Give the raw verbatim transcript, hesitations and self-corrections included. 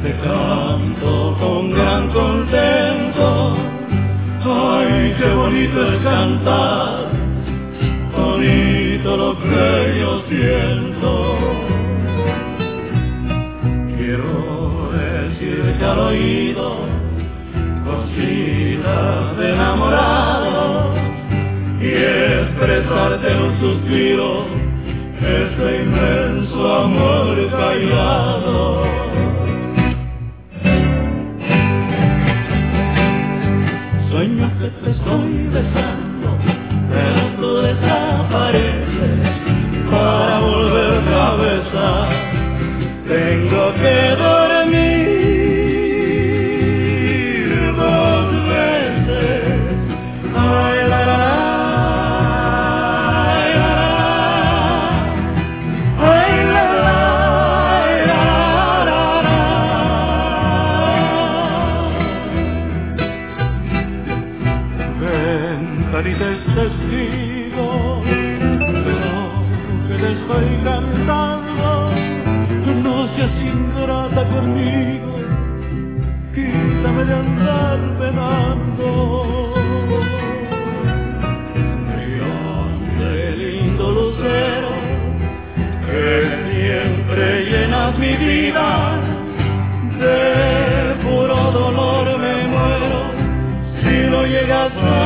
te canto con gran contento. Ay, qué bonito es cantar, bonito lo que yo siento. Quiero decirte al oído cositas de enamorado y expresarte en un suspiro este inmenso amor callado. Sueño que te estoy besando, pero tú desapareces. Para volverte a besar tengo que dormir dos veces. Ay, la, la, la. Ventanita es testigo de lo que te estoy cantando. No seas ingrata conmigo, quítame de andar penando. Brillón de lindo lucero, que siempre llenas mi vida, de puro dolor me muero si no llegas a